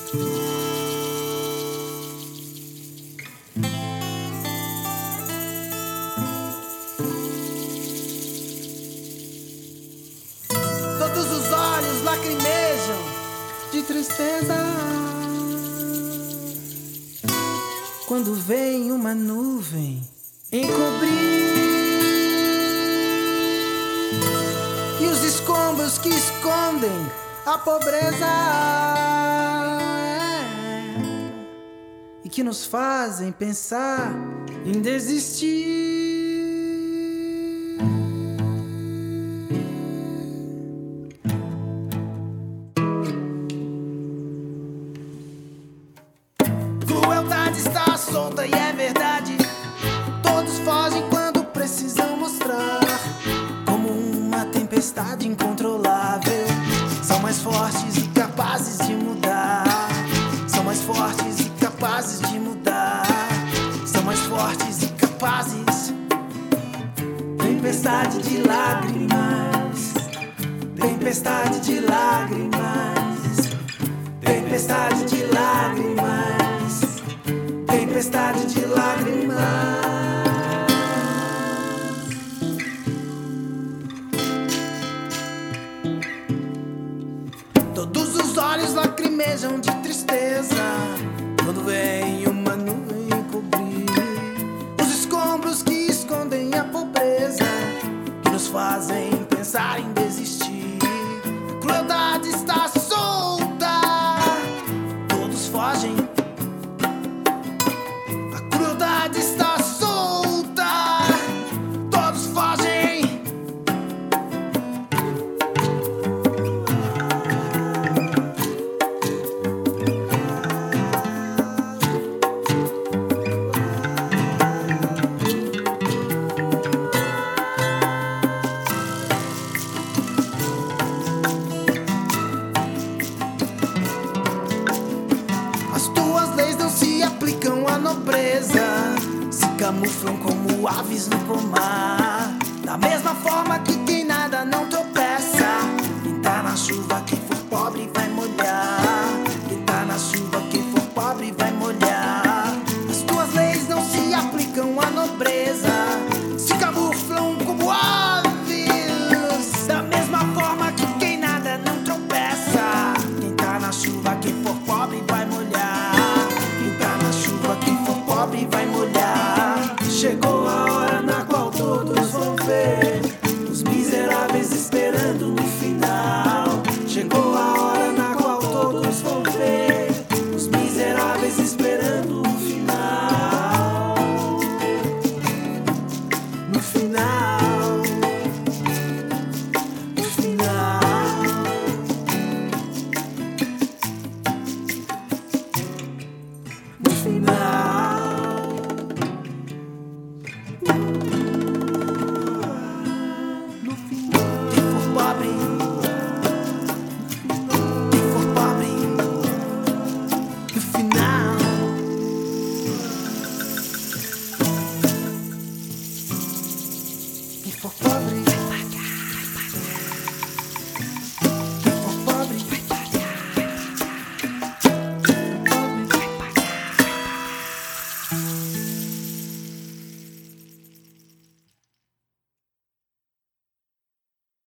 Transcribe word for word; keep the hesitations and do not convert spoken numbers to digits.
Todos os olhos lacrimejam de tristeza quando vem uma nuvem encobrir, e os escombros que escondem a pobreza e que nos fazem pensar em desistir. Crueldade está solta e é verdade. Todos fogem quando precisam mostrar como uma tempestade incontrolável. São mais fortes e capazes de mudar. São mais fortes e capazes de mudar. São mais fortes e capazes. Tempestade de lágrimas. Tempestade de lágrimas. Tempestade de lágrimas. Tempestade de lágrimas. Todos os olhos lacrimejam de tristeza quando vem uma nuvem cobrir os escombros que escondem a pobreza, que nos fazem pensar em desistir. A crueldade está solta, todos fogem. A crueldade está solta, todos fogem. As tuas leis não se aplicam à nobreza, se camuflam como aves no pomar. Da mesma forma que quem nada não tropeça, quem tá na chuva, quem for pobre vai molhar. Quem tá na chuva, quem for pobre vai molhar. As tuas leis não se aplicam à nobreza, se camuflam como aves. Da mesma forma que quem nada não tropeça, quem tá na chuva, quem for pobre vai molhar. Quem tá na chuva, quem for pobre vai molhar. Chegou a hora na qual todos vão ver os miseráveis esperando no final. Chegou a hora na qual todos vão ver os miseráveis esperando no final. No final. No final. No final. No final. Quem for pobre